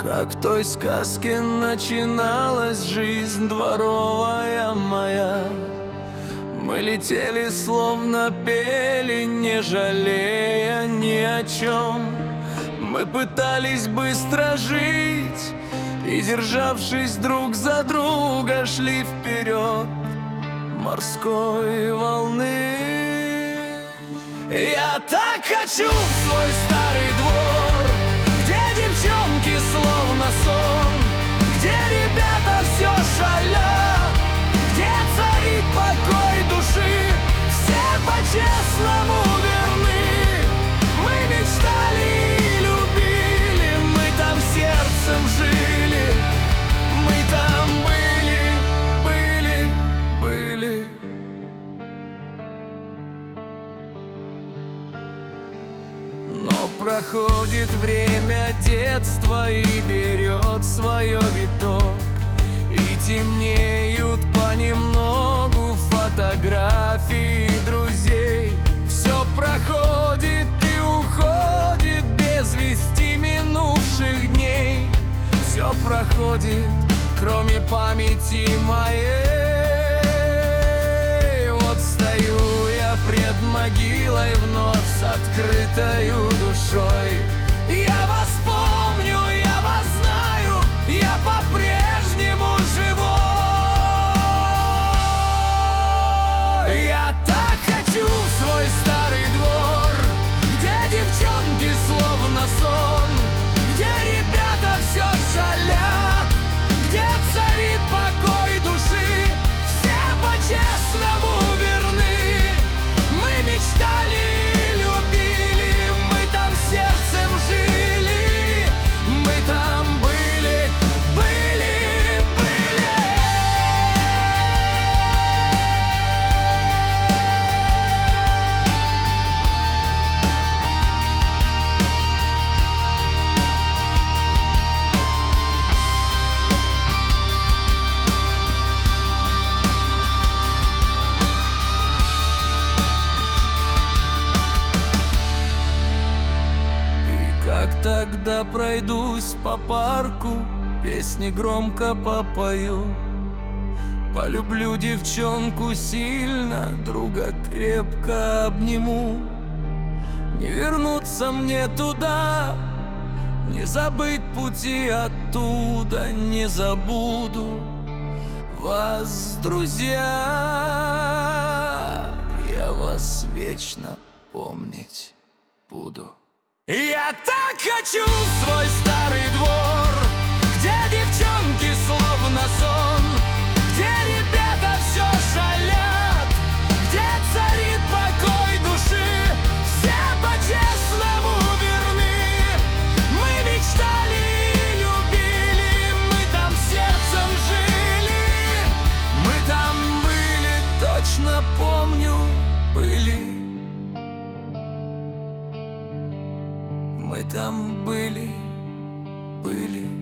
Как в той сказке начиналась жизнь дворовая моя. Мы летели, словно пели, не жалея ни о чем. Мы пытались быстро жить и, державшись друг за друга, шли вперед морской волны. Я так хочу в свой старый двор, где девчонки словно сон, где ребята все шалят, где царит покой души, все по-честному верны. Мы мечтали и любили, мы там сердцем жили, мы там были. Но проходит время детства и берет свое виток, и темнеют понемногу фотографии друзей. Все проходит и уходит без вести минувших дней. Все проходит, кроме памяти моей. Вот стою я пред могилой вновь с открытою душой. Я вас помню, я вас знаю, я по-прежнему живой. Я так хочу в свой старый двор, где девчонки словно сон, где ребята все шалят, где царит покой души, все по-честному верны. Мы мечтали и любили, мы там сердцем жили, мы там были. Как тогда пройдусь по парку, песни громко попою, полюблю девчонку сильно, друга крепко обниму. Не вернуться мне туда, не забыть пути оттуда, не забуду вас, друзья. Я вас вечно помнить буду. Я так хочу в свой старый двор, где девчонки словно сон, где ребята все шалят, где царит покой души, все по-честному верны. Мы мечтали и любили, мы там сердцем жили, мы там были, точно помню, были. Мы там были.